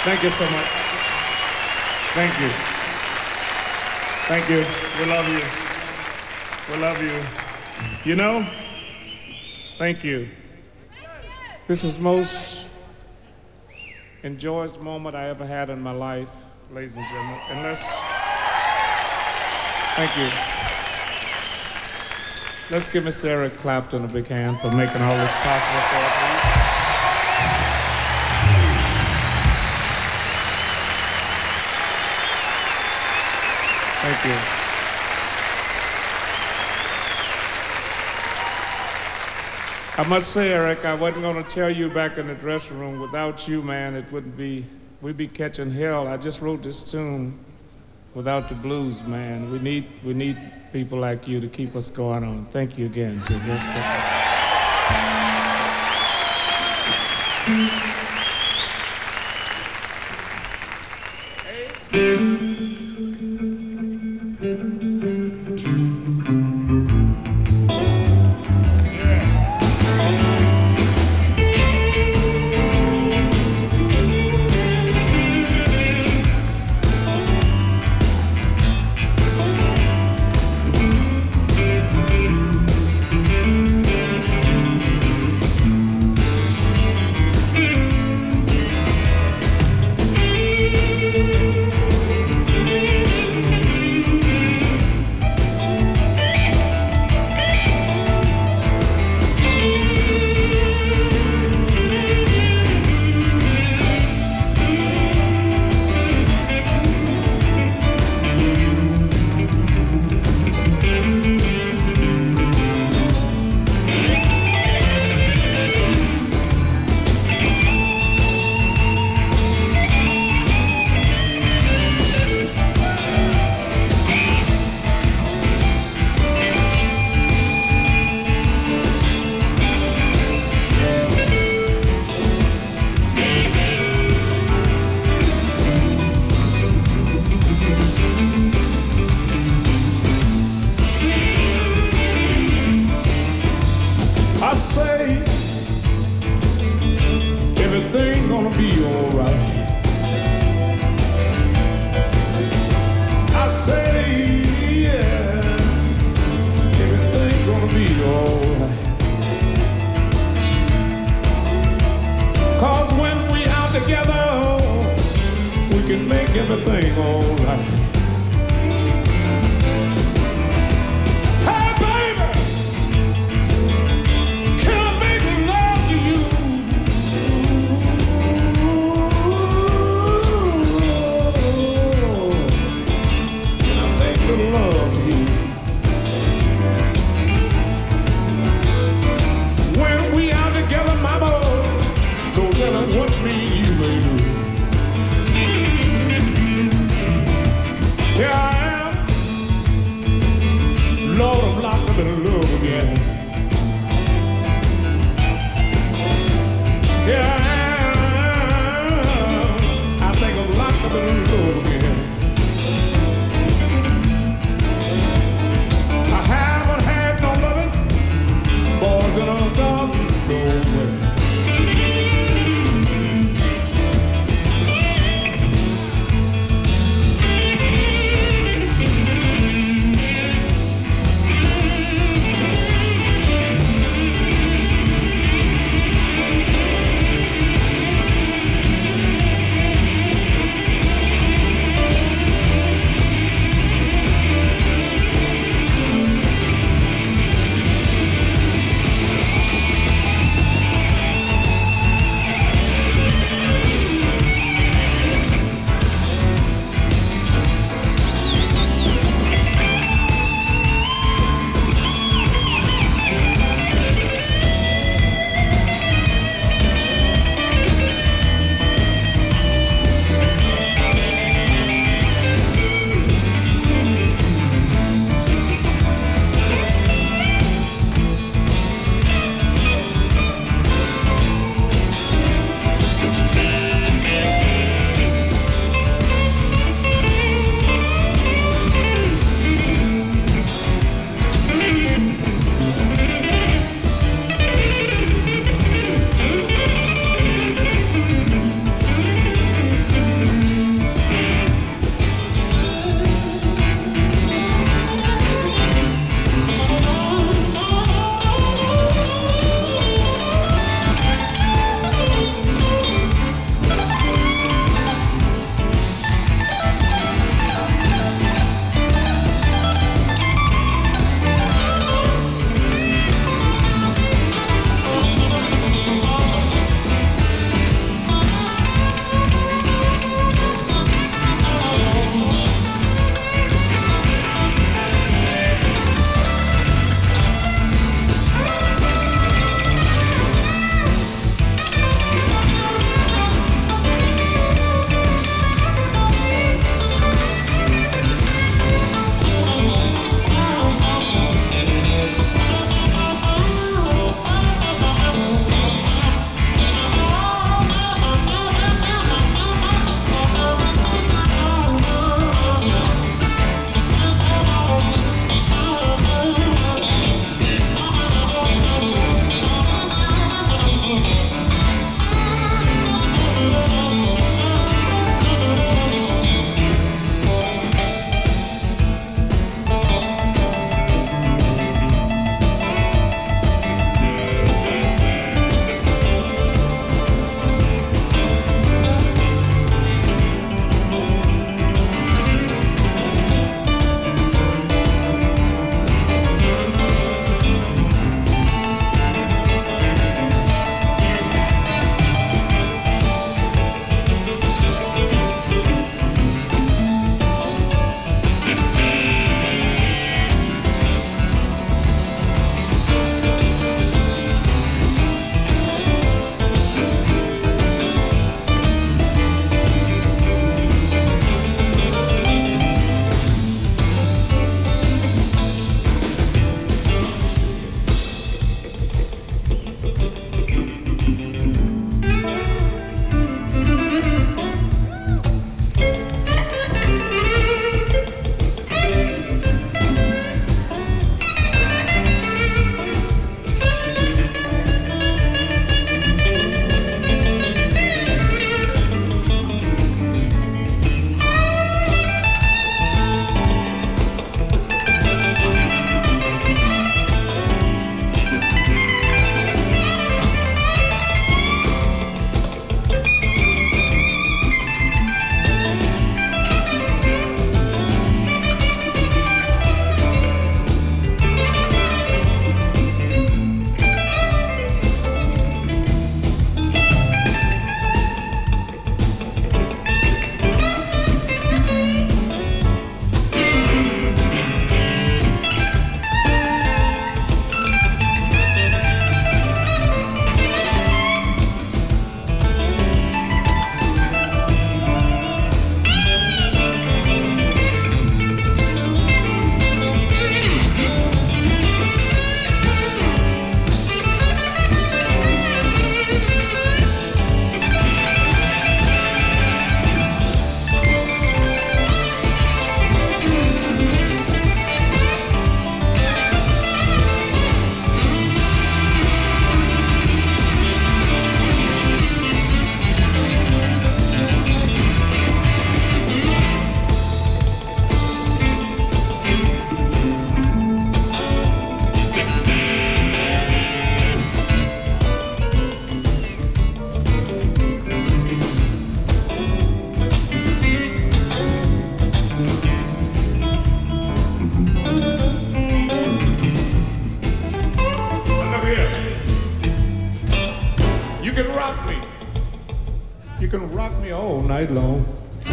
Thank you so much. Thank you. Thank you. We love you. We love you. You know, thank you. This is the most enjoyable moment I ever had in my life, ladies and gentlemen. Thank you. Let's give Mr. Eric Clapton a big hand for making all this possible for us. Thank you. I must say, Eric, I wasn't going to tell you back in the dressing room, without you, man, it wouldn't be, we'd be catching hell. I just wrote this tune without the blues, man. We need people like you to keep us going on. Thank you again. I say everything gonna be alright. I say yes, everything gonna be alright. 'Cause when we out together, we can make everything alright. rock me all night long.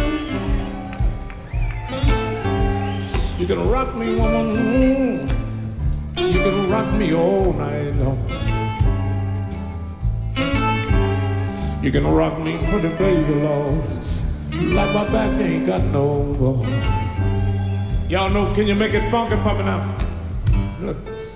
You can rock me, woman. You can rock me all night long. You can rock me, pretty baby, Lord. Like my back ain't got no more. Y'all know, can you make it funky for me now? Look.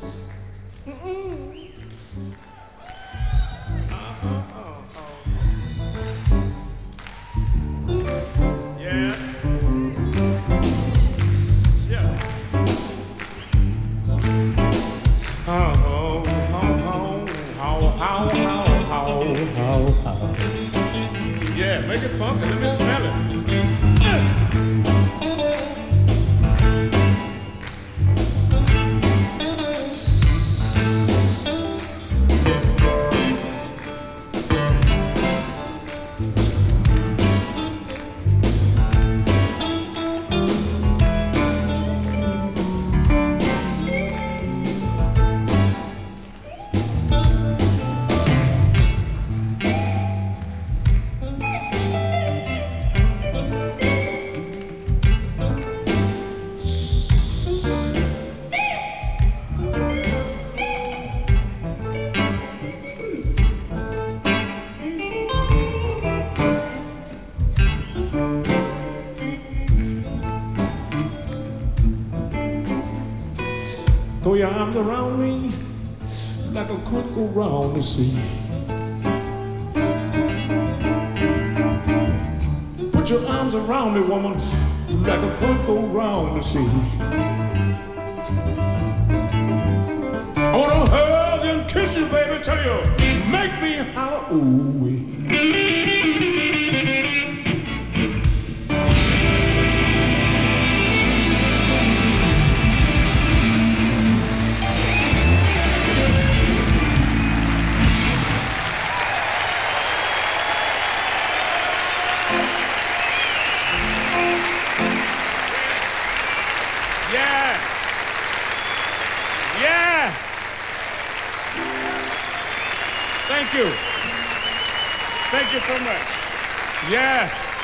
Yes. Yes. Yeah, make it funky. Let me smell it. Throw your arms around me like a could go round the sea. Put your arms around me, woman, like a could go round the sea. I wanna hug and kiss you, baby, till you make me holler, ooh-wee. Yeah. Yeah. Thank you. Thank you so much. Yes.